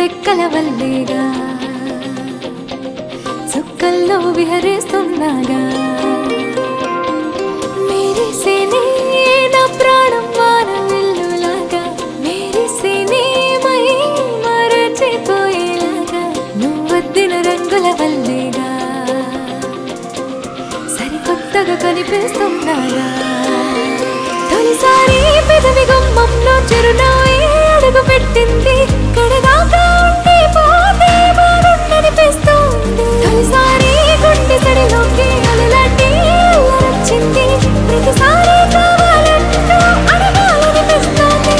రెక్కల వల్లేగా చుక్కల్లో విహరిస్తున్నాగా మెరిసేనే నా ప్రాణం వానవిల్లులాగా మెరిసేనే మై మరచిపోయేలాగా నువ్వొద్దిన రంగుల వల్లేగా సరికొత్తగా కనిపిస్తున్నాగా తొలిసారి పెదవి గుమ్మంలో చిరునవ్వే అడుగు పెట్టింది కడదాకా ఉండి పోతే బాగుండనిపిస్తుంది తొలిసారి గుండె సడిలోకి అలలాంటి వచ్చింది ప్రతిసారి కావాలంటూ అడగాలనిపిస్తుంది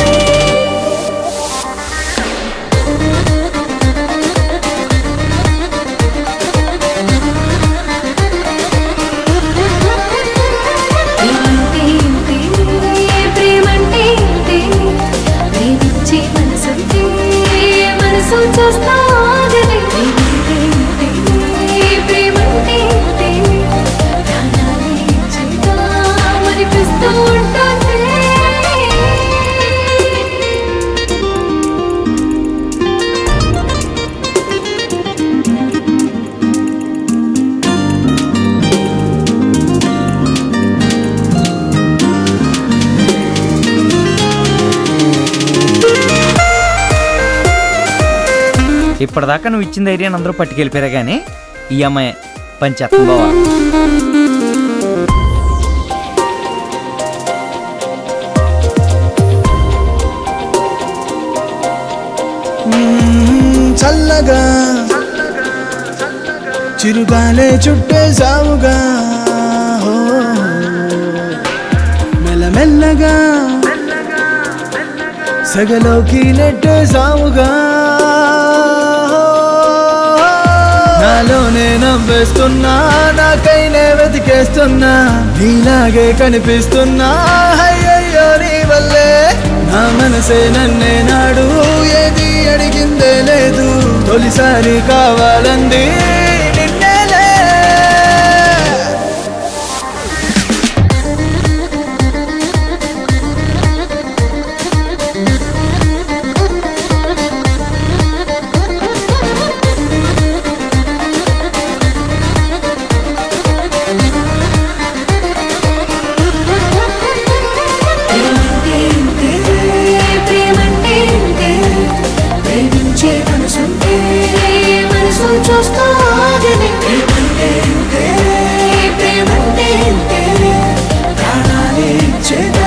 ఇప్పటిదాకా నువ్వు ఇచ్చిన ధైర్యాన్ని అందరూ పట్టుకెళ్ళిపోయారా కానీ ఈ అమ్మాయి పంచేత్తం బావా. చల్లగా చిరుగాలే చుట్టేసావుగా మెల్లమెల్లగా సగలోకి నెట్టేసావుగా నాలోనే నవ్వేస్తున్నా నాకైనే వెతికేస్తున్నా నీలాగే కనిపిస్తున్నా అయ్యయ్యో నీ వల్లే నా మనసే నన్నే నాడు ఏది అడిగిందే లేదు తొలిసారి కావాలంది నిన్నేలే చూస్తా